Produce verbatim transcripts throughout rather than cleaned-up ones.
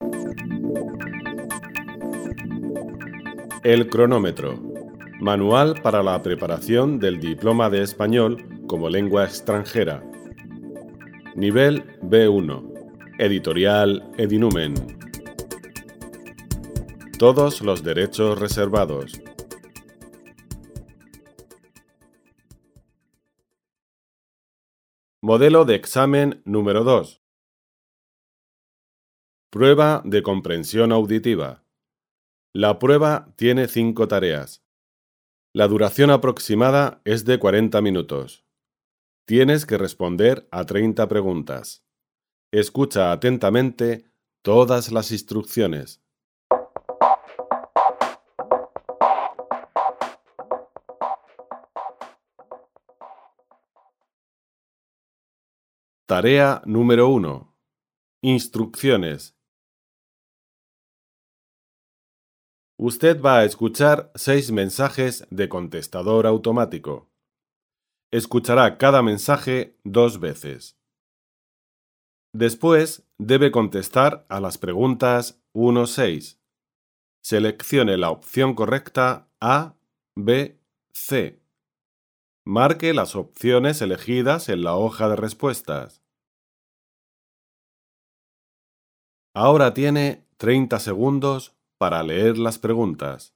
El cronómetro. Manual para la preparación del diploma de español como lengua extranjera. Nivel B uno. Editorial Edinumen. Todos los derechos reservados. Modelo de examen número dos. Prueba de comprensión auditiva. La prueba tiene cinco tareas. La duración aproximada es de cuarenta minutos. Tienes que responder a treinta preguntas. Escucha atentamente todas las instrucciones. Tarea número uno. Instrucciones. Usted va a escuchar seis mensajes de contestador automático. Escuchará cada mensaje dos veces. Después debe contestar a las preguntas uno a seis. Seleccione la opción correcta A, B, C. Marque las opciones elegidas en la hoja de respuestas. Ahora tiene treinta segundos para leer las preguntas.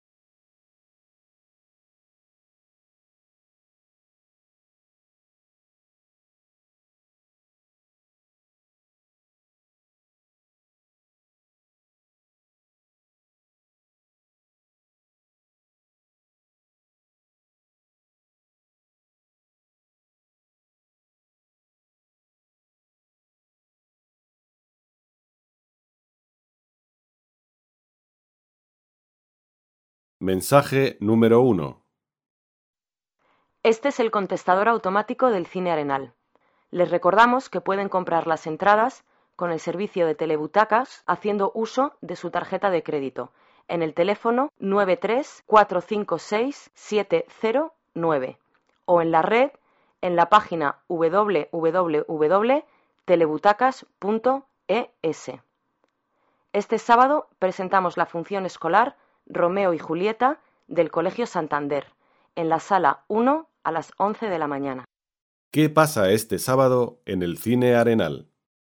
Mensaje número uno. Este es el contestador automático del Cine Arenal. Les recordamos que pueden comprar las entradas con el servicio de telebutacas haciendo uso de su tarjeta de crédito en el teléfono nueve tres cuatro cinco seis siete cero nueve o en la red en la página doble u doble u doble u punto telebutacas punto e s. Este sábado presentamos la función escolar Romeo y Julieta del Colegio Santander en la sala uno a las once de la mañana. ¿Qué pasa este sábado en el Cine Arenal?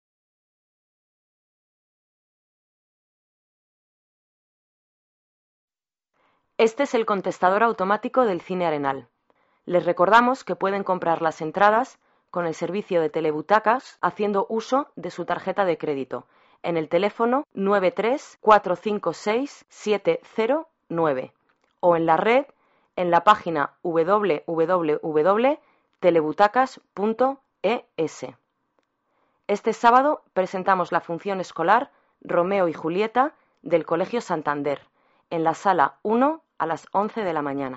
Este es el contestador automático del Cine Arenal. Les recordamos que pueden comprar las entradas con el servicio de telebutacas haciendo uso de su tarjeta de crédito en el teléfono nueve tres cuatro cinco seis siete cero nueve o en la red en la página doble u doble u doble u punto telebutacas punto e s. Este sábado presentamos la función escolar Romeo y Julieta del Colegio Santander en la sala uno a las once de la mañana.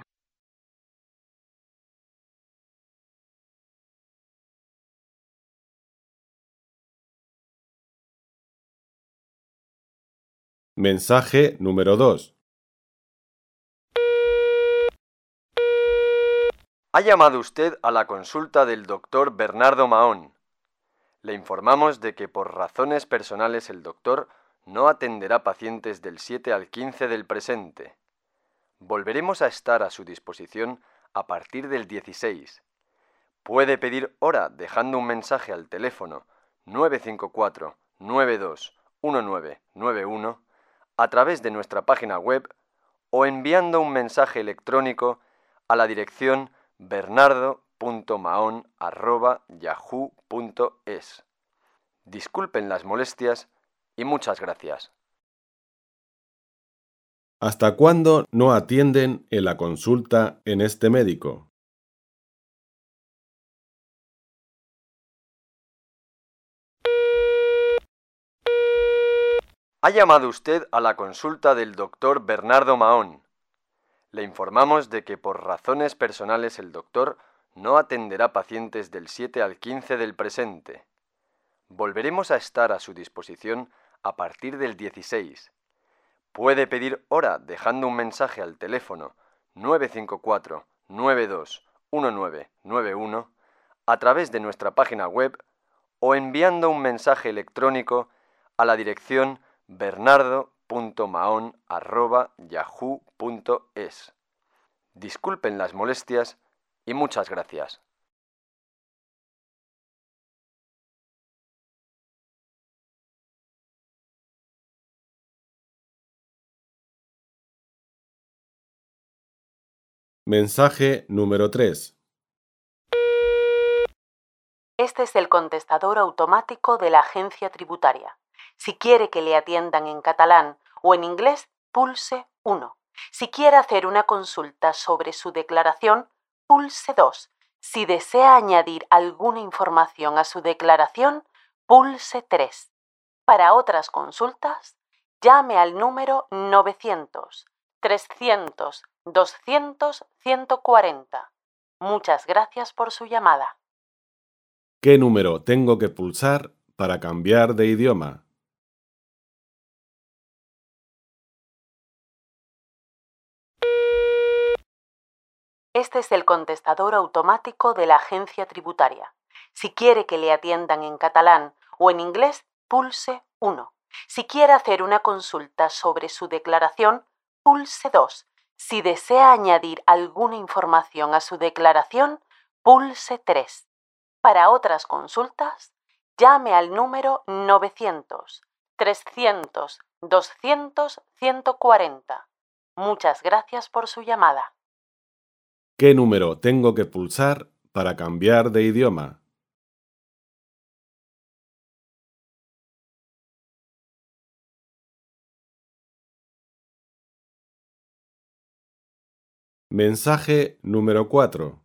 Mensaje número dos. Ha llamado usted a la consulta del doctor Bernardo Mahón. Le informamos de que por razones personales el doctor no atenderá pacientes del siete al quince del presente. Volveremos a estar a su disposición a partir del dieciséis. Puede pedir hora dejando un mensaje al teléfono nueve cinco cuatro nueve dos uno nueve nueve uno a través de nuestra página web o enviando un mensaje electrónico a la dirección bernardo punto mahón arroba yahoo punto es. Disculpen las molestias y muchas gracias. ¿Hasta cuándo no atienden en la consulta en este médico? Ha llamado usted a la consulta del doctor Bernardo Mahón. Le informamos de que por razones personales el doctor no atenderá pacientes del siete al quince del presente. Volveremos a estar a su disposición a partir del dieciséis. Puede pedir hora dejando un mensaje al teléfono nueve cinco cuatro nueve dos uno nueve nueve uno a través de nuestra página web o enviando un mensaje electrónico a la dirección bernardo punto mahón arroba yahoo punto es. Disculpen las molestias y muchas gracias. Mensaje número tres. Este es el contestador automático de la agencia tributaria. Si quiere que le atiendan en catalán o en inglés, pulse uno. Si quiere hacer una consulta sobre su declaración, pulse dos. Si desea añadir alguna información a su declaración, pulse tres. Para otras consultas, llame al número novecientos, trescientos, doscientos, ciento cuarenta. Muchas gracias por su llamada. ¿Qué número tengo que pulsar para cambiar de idioma? Este es el contestador automático de la agencia tributaria. Si quiere que le atiendan en catalán o en inglés, pulse uno. Si quiere hacer una consulta sobre su declaración, pulse dos. Si desea añadir alguna información a su declaración, pulse tres. Para otras consultas, llame al número novecientos, trescientos, doscientos, ciento cuarenta. Muchas gracias por su llamada. ¿Qué número tengo que pulsar para cambiar de idioma? Mensaje número cuatro.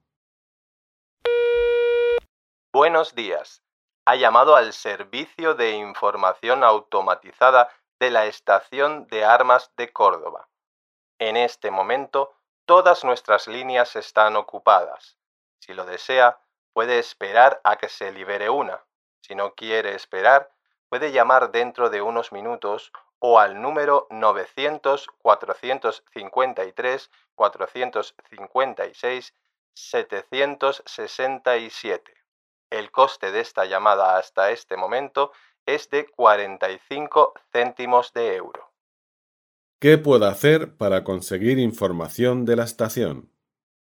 Buenos días. Ha llamado al Servicio de Información Automatizada de la Estación de Armas de Córdoba. En este momento, todas nuestras líneas están ocupadas. Si lo desea, puede esperar a que se libere una. Si no quiere esperar, puede llamar dentro de unos minutos o al número novecientos, cuatrocientos cincuenta y tres, cuatrocientos cincuenta y seis, setecientos sesenta y siete. El coste de esta llamada hasta este momento es de cuarenta y cinco céntimos de euro. ¿Qué puedo hacer para conseguir información de la estación?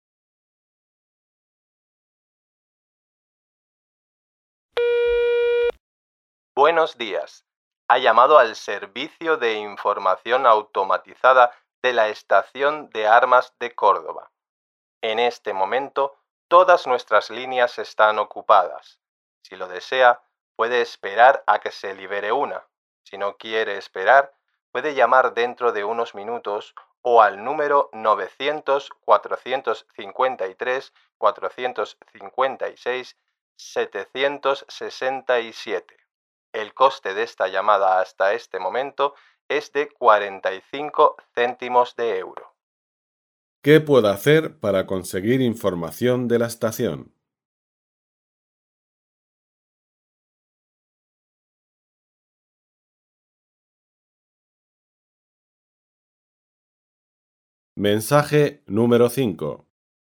Buenos días. Ha llamado al Servicio de Información Automatizada de la Estación de Armas de Córdoba. En este momento, todas nuestras líneas están ocupadas. Si lo desea, puede esperar a que se libere una. Si no quiere esperar, puede llamar dentro de unos minutos o al número novecientos, cuatrocientos cincuenta y tres, cuatrocientos cincuenta y seis, setecientos sesenta y siete. El coste de esta llamada hasta este momento es de cuarenta y cinco céntimos de euro. ¿Qué puedo hacer para conseguir información de la estación? Mensaje número cinco.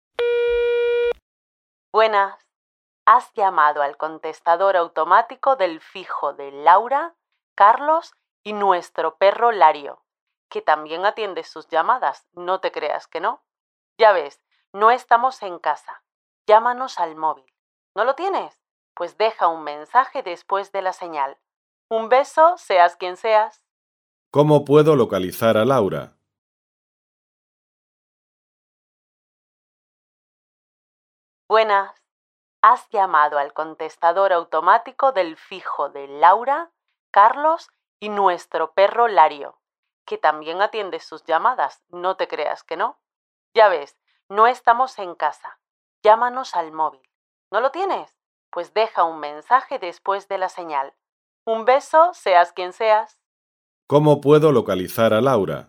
Buenas. Has llamado al contestador automático del fijo de Laura, Carlos y nuestro perro Lario, que también atiende sus llamadas, no te creas que no. Ya ves, no estamos en casa. Llámanos al móvil. ¿No lo tienes? Pues deja un mensaje después de la señal. Un beso, seas quien seas. ¿Cómo puedo localizar a Laura? Buenas. Has llamado al contestador automático del fijo de Laura, Carlos y nuestro perro Lario, que también atiende sus llamadas, no te creas que no. Ya ves, no estamos en casa. Llámanos al móvil. ¿No lo tienes? Pues deja un mensaje después de la señal. Un beso, seas quien seas. ¿Cómo puedo localizar a Laura?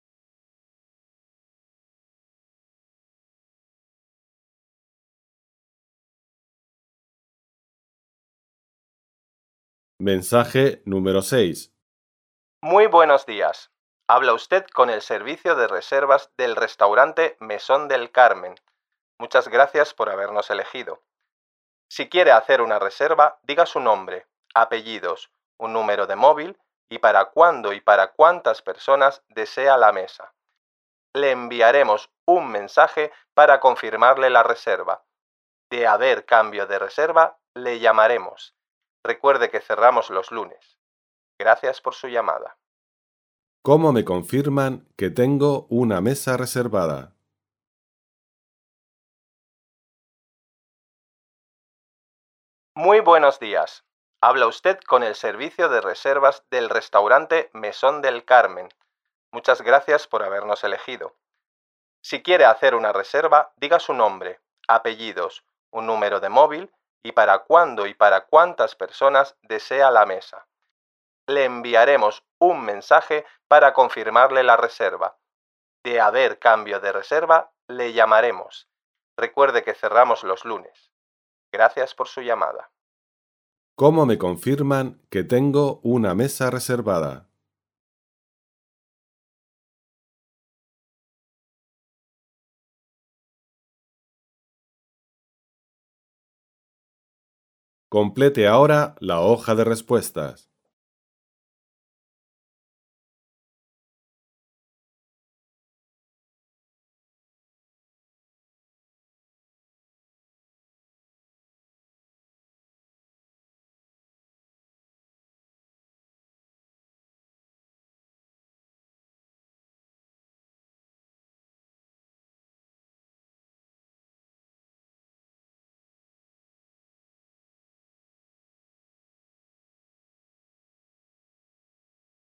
Mensaje número seis. Muy buenos días. Habla usted con el servicio de reservas del restaurante Mesón del Carmen. Muchas gracias por habernos elegido. Si quiere hacer una reserva, diga su nombre, apellidos, un número de móvil y para cuándo y para cuántas personas desea la mesa. Le enviaremos un mensaje para confirmarle la reserva. De haber cambio de reserva, le llamaremos. Recuerde que cerramos los lunes. Gracias por su llamada. ¿Cómo me confirman que tengo una mesa reservada? Muy buenos días. Habla usted con el servicio de reservas del restaurante Mesón del Carmen. Muchas gracias por habernos elegido. Si quiere hacer una reserva, diga su nombre, apellidos, un número de móvil y para cuándo y para cuántas personas desea la mesa. Le enviaremos un mensaje para confirmarle la reserva. De haber cambio de reserva, le llamaremos. Recuerde que cerramos los lunes. Gracias por su llamada. ¿Cómo me confirman que tengo una mesa reservada? Complete ahora la hoja de respuestas.